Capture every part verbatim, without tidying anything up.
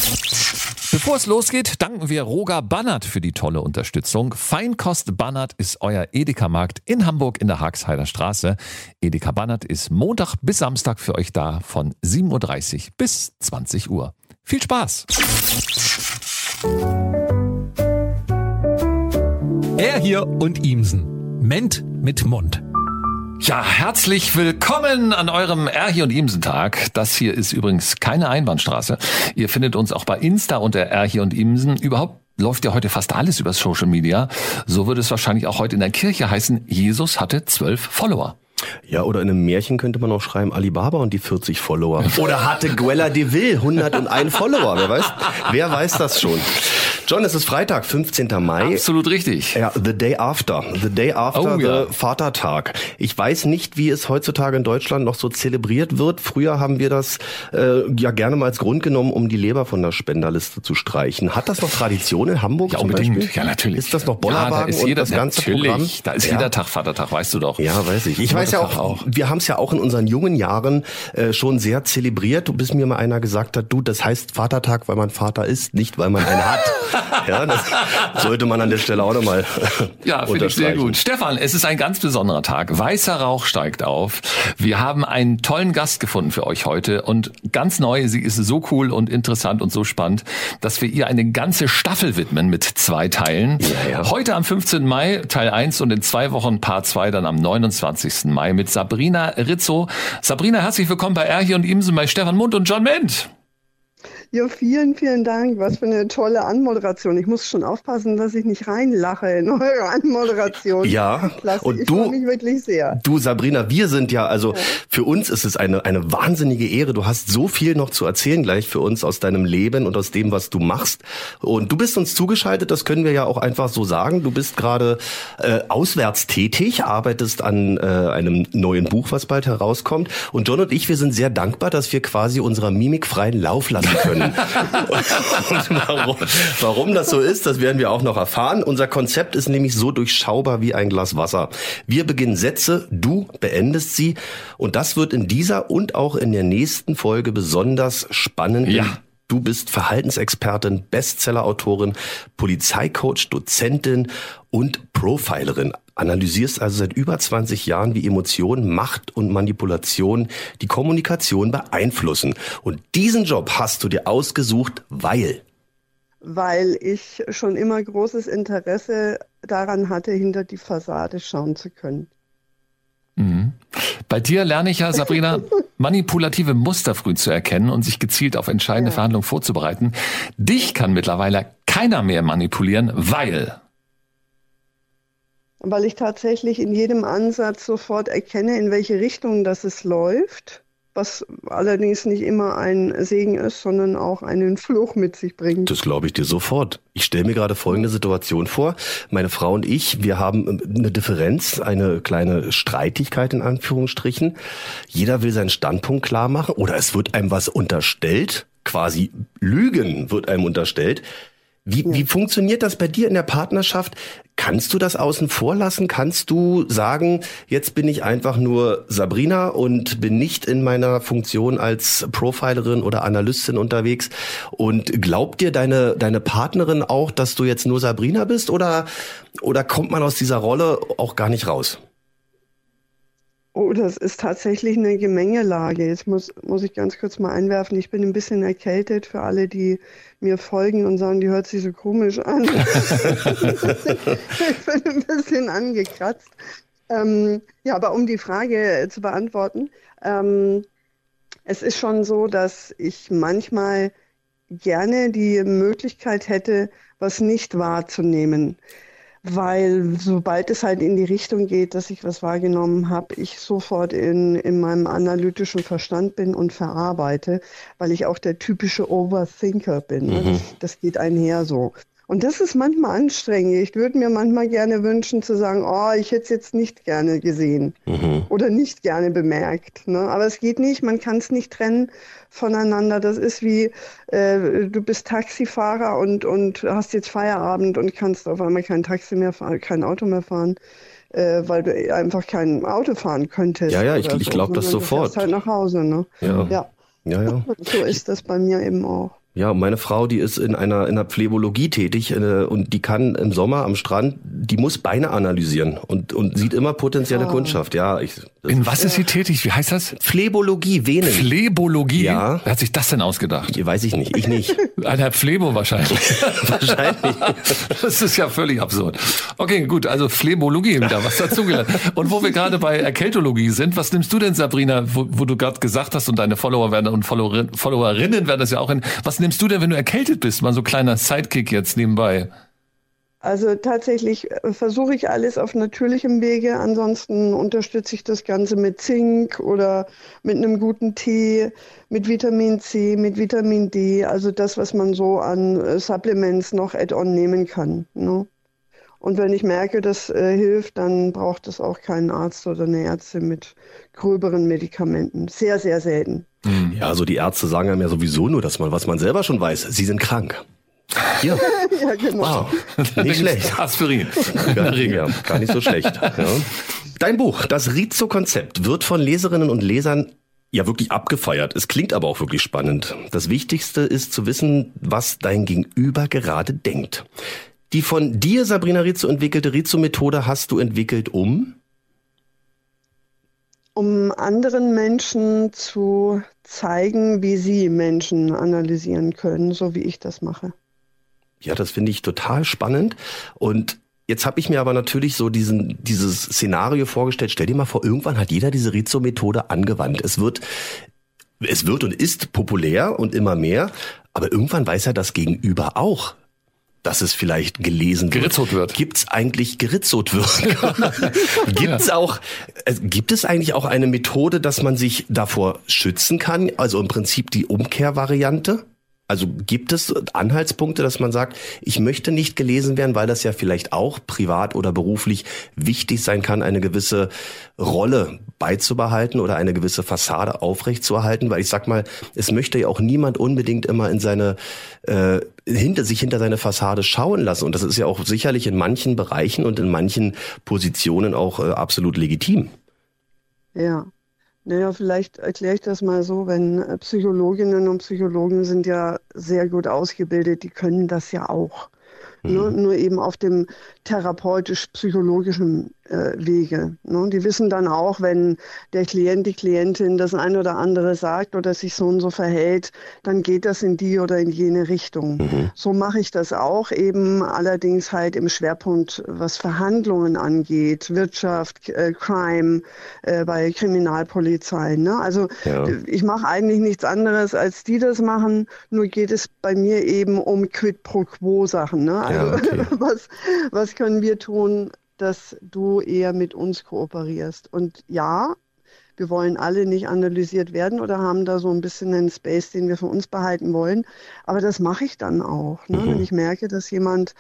Bevor es losgeht, danken wir Roger Bannert für die tolle Unterstützung. Feinkost Bannert ist euer Edeka-Markt in Hamburg in der Haagheider Straße. Edeka Bannert ist Montag bis Samstag für euch da von sieben Uhr dreißig bis zwanzig Uhr. Viel Spaß! Er hier und Ihmsen. Ment mit Mund. Ja, herzlich willkommen an eurem Erhi und Imsen-Tag. Das hier ist übrigens keine Einbahnstraße. Ihr findet uns auch bei Insta unter Erhi und Imsen. Überhaupt läuft ja heute fast alles über Social Media. So würde es wahrscheinlich auch heute in der Kirche heißen, Jesus hatte zwölf Follower. Ja, oder in einem Märchen könnte man auch schreiben, Alibaba und die vierzig Follower. Oder hatte Guella de Vil hunderteins Follower. Wer weiß, wer weiß das schon? John, es ist Freitag, fünfzehnten Mai. Absolut richtig. Ja, the day after. The day after oh, the ja. Vatertag. Ich weiß nicht, wie es heutzutage in Deutschland noch so zelebriert wird. Früher haben wir das äh, ja gerne mal als Grund genommen, um die Leber von der Spenderliste zu streichen. Hat das noch Tradition in Hamburg Ja, zum unbedingt. Beispiel? Ja, natürlich. Ist das noch Bollerwagen ja, da ist und jeder, das ganze natürlich. Programm? Da ist ja. jeder Tag Vatertag, weißt du doch. Ja, weiß ich. Ich weiß ja auch, auch, wir haben es ja auch in unseren jungen Jahren äh, schon sehr zelebriert, bis mir mal einer gesagt hat, du, das heißt Vatertag, weil man Vater ist, nicht weil man einen hat. Ja, das sollte man an der Stelle auch nochmal Ja, finde ich sehr gut. Stefan, es ist ein ganz besonderer Tag. Weißer Rauch steigt auf. Wir haben einen tollen Gast gefunden für euch heute und ganz neu, sie ist so cool und interessant und so spannend, dass wir ihr eine ganze Staffel widmen mit zwei Teilen. Ja, ja. Heute am fünfzehnten Mai Teil eins und in zwei Wochen Part zwei dann am neunundzwanzigsten Mai mit Sabrina Rizzo. Sabrina, herzlich willkommen bei Erhi und Imsen, bei Stefan Mund und John Ment. Ja, vielen, vielen Dank. Was für eine tolle Anmoderation. Ich muss schon aufpassen, dass ich nicht reinlache in eure Anmoderation. Ja, Klasse. und ich du, freue mich wirklich sehr. Du, Sabrina, wir sind ja, also ja. für uns ist es eine eine wahnsinnige Ehre. Du hast so viel noch zu erzählen gleich für uns aus deinem Leben und aus dem, was du machst. Und du bist uns zugeschaltet, das können wir ja auch einfach so sagen. Du bist gerade äh, auswärts tätig, arbeitest an äh, einem neuen Buch, was bald herauskommt. Und John und ich, wir sind sehr dankbar, dass wir quasi unserer Mimik freien Lauf lassen können. Und warum, warum das so ist, das werden wir auch noch erfahren. Unser Konzept ist nämlich so durchschaubar wie ein Glas Wasser. Wir beginnen Sätze, du beendest sie. Und das wird in dieser und auch in der nächsten Folge besonders spannend. Ja. Du bist Verhaltensexpertin, Bestsellerautorin, Polizeicoach, Dozentin und Profilerin. Analysierst also seit über zwanzig Jahren, wie Emotionen, Macht und Manipulation die Kommunikation beeinflussen. Und diesen Job hast du dir ausgesucht, weil... Weil ich schon immer großes Interesse daran hatte, hinter die Fassade schauen zu können. Mhm. Bei dir lerne ich ja, Sabrina, manipulative Muster früh zu erkennen und sich gezielt auf entscheidende ja. Verhandlungen vorzubereiten. Dich kann mittlerweile keiner mehr manipulieren, weil... Weil ich tatsächlich in jedem Ansatz sofort erkenne, in welche Richtung das es läuft, was allerdings nicht immer ein Segen ist, sondern auch einen Fluch mit sich bringt. Das glaube ich dir sofort. Ich stelle mir gerade folgende Situation vor. Meine Frau und ich, wir haben eine Differenz, eine kleine Streitigkeit in Anführungsstrichen. Jeder will seinen Standpunkt klar machen oder es wird einem was unterstellt, quasi Lügen wird einem unterstellt. Wie, ja. wie funktioniert das bei dir in der Partnerschaft? Kannst du das außen vor lassen? Kannst du sagen, jetzt bin ich einfach nur Sabrina und bin nicht in meiner Funktion als Profilerin oder Analystin unterwegs? Und glaubt dir deine, deine Partnerin auch, dass du jetzt nur Sabrina bist? Oder, oder kommt man aus dieser Rolle auch gar nicht raus? Oh, das ist tatsächlich eine Gemengelage. Jetzt muss, muss ich ganz kurz mal einwerfen, ich bin ein bisschen erkältet für alle, die mir folgen und sagen, die hört sich so komisch an. Ich bin ein bisschen angekratzt. Ähm, ja, aber um die Frage zu beantworten, ähm, es ist schon so, dass ich manchmal gerne die Möglichkeit hätte, was nicht wahrzunehmen. Weil sobald es halt in die Richtung geht, dass ich was wahrgenommen habe, ich sofort in, in meinem analytischen Verstand bin und verarbeite, weil ich auch der typische Overthinker bin. Mhm. Das, das geht einher so. Und das ist manchmal anstrengend. Ich würde mir manchmal gerne wünschen zu sagen, oh, ich hätte es jetzt nicht gerne gesehen mhm. oder nicht gerne bemerkt. Ne? Aber es geht nicht, man kann es nicht trennen voneinander. Das ist wie, äh, du bist Taxifahrer und, und hast jetzt Feierabend und kannst auf einmal kein Taxi mehr fahren, kein Auto mehr fahren, äh, weil du einfach kein Auto fahren könntest. Ja, ja, ich, so. ich glaube das sofort. Du fährst halt nach Hause. Ne? Ja. Ja. Ja, ja. So ist das bei mir eben auch. Ja, meine Frau, die ist in einer in der Phlebologie tätig äh, und die kann im Sommer am Strand, die muss Beine analysieren und und sieht immer potenzielle oh. Kundschaft. Ja, ich. In was ist sie tätig? Wie heißt das? Phlebologie, Venen. Phlebologie? Ja. Wer hat sich das denn ausgedacht? Weiß ich nicht, ich nicht. Ein Herr Phlebo wahrscheinlich. Wahrscheinlich. Das ist ja völlig absurd. Okay, gut, also Phlebologie wieder, was dazugelernt. Und wo wir gerade bei Erkältologie sind, was nimmst du denn, Sabrina, wo, wo du gerade gesagt hast und deine Follower werden und Follower, Followerinnen werden das ja auch in, was nimmst du denn, wenn du erkältet bist? Mal so kleiner Sidekick jetzt nebenbei. Also tatsächlich versuche ich alles auf natürlichem Wege. Ansonsten unterstütze ich das Ganze mit Zink oder mit einem guten Tee, mit Vitamin C, mit Vitamin D. Also das, was man so an Supplements noch add-on nehmen kann. Ne? Und wenn ich merke, das äh, hilft, dann braucht es auch keinen Arzt oder eine Ärztin mit gröberen Medikamenten. Sehr, sehr selten. Ja, also die Ärzte sagen einem ja sowieso nur, dass man, was man selber schon weiß, sie sind krank. Ja, ja genau. Wow. Nicht schlecht. Aspirin. Gar, ja, gar nicht so schlecht. Ja. Dein Buch, das Rizo-Konzept, wird von Leserinnen und Lesern ja wirklich abgefeiert. Es klingt aber auch wirklich spannend. Das Wichtigste ist zu wissen, was dein Gegenüber gerade denkt. Die von dir, Sabrina Rizzo, entwickelte Rizzo-Methode hast du entwickelt, um? Um anderen Menschen zu zeigen, wie sie Menschen analysieren können, so wie ich das mache. Ja, das finde ich total spannend. Und jetzt habe ich mir aber natürlich so diesen dieses Szenario vorgestellt. Stell dir mal vor, irgendwann hat jeder diese Rizzo-Methode angewandt. Es wird, es wird und ist populär und immer mehr. Aber irgendwann weiß ja das Gegenüber auch, dass es vielleicht gelesen wird. Geritzot wird. Gibt's eigentlich geritzot wird? Gibt's auch, äh, gibt es eigentlich auch eine Methode, dass man sich davor schützen kann? Also im Prinzip die Umkehrvariante? Also gibt es Anhaltspunkte, dass man sagt, ich möchte nicht gelesen werden, weil das ja vielleicht auch privat oder beruflich wichtig sein kann, eine gewisse Rolle beizubehalten oder eine gewisse Fassade aufrechtzuerhalten, weil ich sag mal, es möchte ja auch niemand unbedingt immer in seine äh, hinter sich hinter seine Fassade schauen lassen, und das ist ja auch sicherlich in manchen Bereichen und in manchen Positionen auch äh, absolut legitim. Ja. Naja, vielleicht erkläre ich das mal so, wenn Psychologinnen und Psychologen sind ja sehr gut ausgebildet, die können das ja auch. Mhm. Nur, nur eben auf dem therapeutisch-psychologischen äh, Wege. Ne? Die wissen dann auch, wenn der Klient, die Klientin das ein oder andere sagt oder sich so und so verhält, dann geht das in die oder in jene Richtung. Mhm. So mache ich das auch, eben allerdings halt im Schwerpunkt, was Verhandlungen angeht, Wirtschaft, äh, Crime, äh, bei Kriminalpolizei. Ne? Also ja. Ich mache eigentlich nichts anderes, als die das machen, nur geht es bei mir eben um Quid pro Quo Sachen. Ne? Also ja, okay. was, was können wir tun, dass du eher mit uns kooperierst? Und ja, wir wollen alle nicht analysiert werden oder haben da so ein bisschen einen Space, den wir für uns behalten wollen. Aber das mache ich dann auch. Ne? Mhm. Wenn ich merke, dass jemand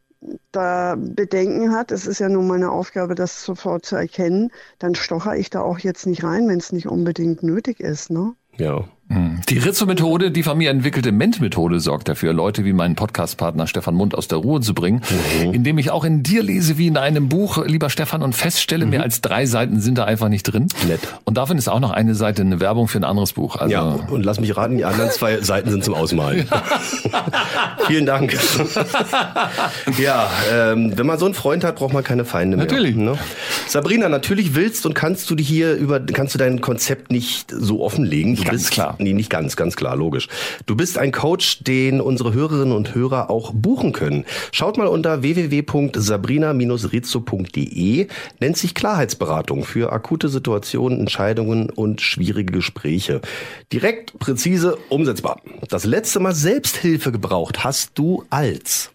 da Bedenken hat, es ist ja nun meine Aufgabe, das sofort zu erkennen, dann stocher ich da auch jetzt nicht rein, wenn es nicht unbedingt nötig ist. Ne? Ja. Die Rizzo-Methode, die von mir entwickelte Ment-Methode, sorgt dafür, Leute wie meinen Podcast-Partner Stefan Mund aus der Ruhe zu bringen, mhm. indem ich auch in dir lese wie in einem Buch, lieber Stefan, und feststelle, mhm. mehr als drei Seiten sind da einfach nicht drin. Nett. Und davon ist auch noch eine Seite eine Werbung für ein anderes Buch. Also ja, und lass mich raten, die anderen zwei Seiten sind zum Ausmalen. Ja. Vielen Dank. Ja, ähm, wenn man so einen Freund hat, braucht man keine Feinde mehr. Natürlich. Ne? Sabrina, natürlich willst und kannst du die hier über, kannst du dein Konzept nicht so offenlegen. Du ganz bist, klar. Nee, nicht ganz, ganz klar, logisch. Du bist ein Coach, den unsere Hörerinnen und Hörer auch buchen können. Schaut mal unter w w w punkt sabrina Bindestrich rizzo punkt d e. Nennt sich Klarheitsberatung für akute Situationen, Entscheidungen und schwierige Gespräche. Direkt, präzise, umsetzbar. Das letzte Mal Selbsthilfe gebraucht hast du als?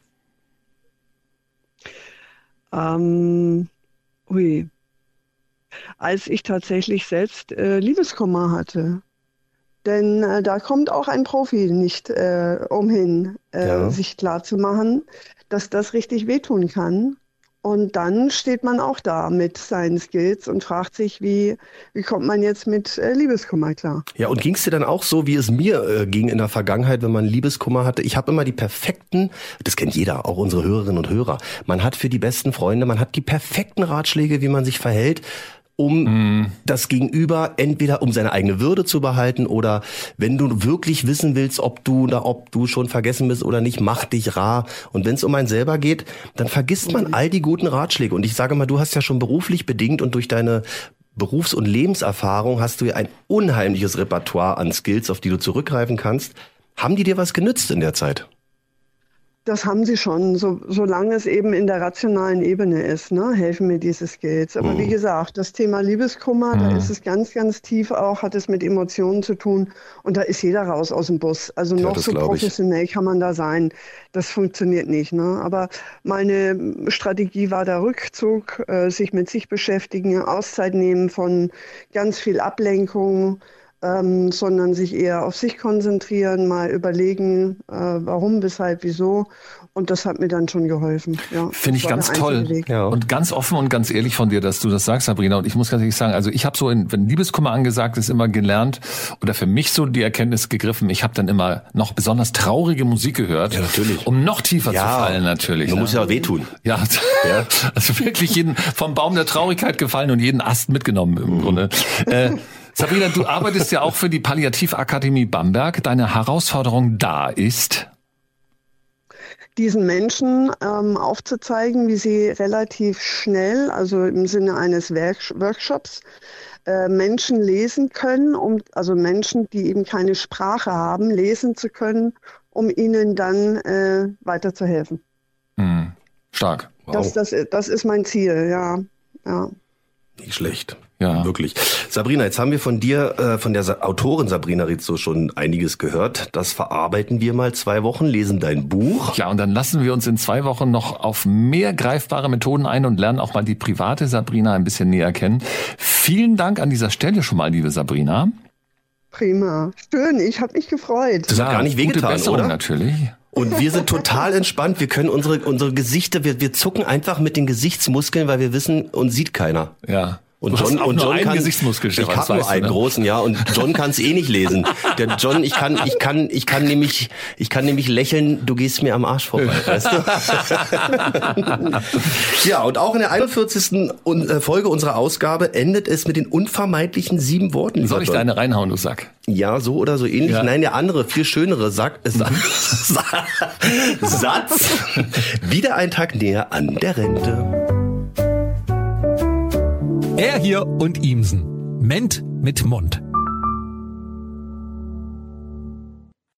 Ähm, ui. Als ich tatsächlich selbst äh, Liebeskummer hatte. Denn äh, da kommt auch ein Profi nicht äh, umhin, äh, ja. sich klarzumachen, dass das richtig wehtun kann. Und dann steht man auch da mit seinen Skills und fragt sich, wie, wie kommt man jetzt mit äh, Liebeskummer klar? Ja, und ging es dir dann auch so, wie es mir äh, ging in der Vergangenheit, wenn man Liebeskummer hatte? Ich habe immer die perfekten, das kennt jeder, auch unsere Hörerinnen und Hörer, man hat für die besten Freunde, man hat die perfekten Ratschläge, wie man sich verhält. um mm. das Gegenüber entweder um seine eigene Würde zu behalten oder wenn du wirklich wissen willst, ob du da, ob du schon vergessen bist oder nicht, mach dich rar. Und wenn es um einen selber geht, dann vergisst man all die guten Ratschläge. Und ich sage mal, du hast ja schon beruflich bedingt und durch deine Berufs- und Lebenserfahrung hast du ja ein unheimliches Repertoire an Skills, auf die du zurückgreifen kannst. Haben die dir was genützt in der Zeit? Das haben sie schon, so, solange es eben in der rationalen Ebene ist, ne, helfen mir diese Skills. Aber mhm. wie gesagt, das Thema Liebeskummer, mhm. da ist es ganz, ganz tief auch, hat es mit Emotionen zu tun und da ist jeder raus aus dem Bus. Also noch ja, so professionell ich. kann man da sein, das funktioniert nicht. Ne? Aber meine Strategie war der Rückzug, äh, sich mit sich beschäftigen, Auszeit nehmen von ganz viel Ablenkung, Ähm, sondern sich eher auf sich konzentrieren, mal überlegen, äh, warum, weshalb, wieso. Und das hat mir dann schon geholfen. Ja, finde ich ganz toll. Ja. Und ganz offen und ganz ehrlich von dir, dass du das sagst, Sabrina. Und ich muss ganz ehrlich sagen, also ich habe so, in, wenn Liebeskummer angesagt ist, immer gelernt oder für mich so die Erkenntnis gegriffen, ich habe dann immer noch besonders traurige Musik gehört, ja, natürlich. um noch tiefer ja, zu fallen natürlich. Man ne? muss ja auch wehtun. Ja, ja, also wirklich jeden vom Baum der Traurigkeit gefallen und jeden Ast mitgenommen im mhm. Grunde. Äh, Sabrina, du arbeitest ja auch für die Palliativakademie Bamberg. Deine Herausforderung da ist? Diesen Menschen ähm, aufzuzeigen, wie sie relativ schnell, also im Sinne eines Work- Workshops, äh, Menschen lesen können, um, also Menschen, die eben keine Sprache haben, lesen zu können, um ihnen dann äh, weiterzuhelfen. Hm. Stark. Wow. Das, das, das ist mein Ziel, ja. ja. Nicht schlecht. Ja. Wirklich. Sabrina, jetzt haben wir von dir, äh, von der Sa- Autorin Sabrina Rizzo schon einiges gehört. Das verarbeiten wir mal zwei Wochen, lesen dein Buch. Ja, und dann lassen wir uns in zwei Wochen noch auf mehr greifbare Methoden ein und lernen auch mal die private Sabrina ein bisschen näher kennen. Vielen Dank an dieser Stelle schon mal, liebe Sabrina. Prima. Schön, ich habe mich gefreut. Das hat ja, gar nicht wehgetan, gute Besserung, oder? Natürlich. Und wir sind total entspannt. Wir können unsere unsere Gesichter, wir, wir zucken einfach mit den Gesichtsmuskeln, weil wir wissen, uns sieht keiner. Ja. Und du John, hast auch und nur John einen kann, Gesichtsmuskel, Stefan, ich habe nur weißt du, einen ne? großen, ja, und John kann es eh nicht lesen. Der John, ich kann, ich kann, ich kann nämlich, ich kann nämlich lächeln. Du gehst mir am Arsch vorbei, weißt du? Ja, und auch in der einundvierzigsten Folge unserer Ausgabe endet es mit den unvermeidlichen sieben Worten. Soll ich John. deine reinhauen, du Sack? Ja, so oder so ähnlich. Ja. Nein, der andere, viel schönere Sack, äh, Sa- Satz. Wieder ein Tag näher an der Rente. Er hier und Imsen. Ment mit Mund.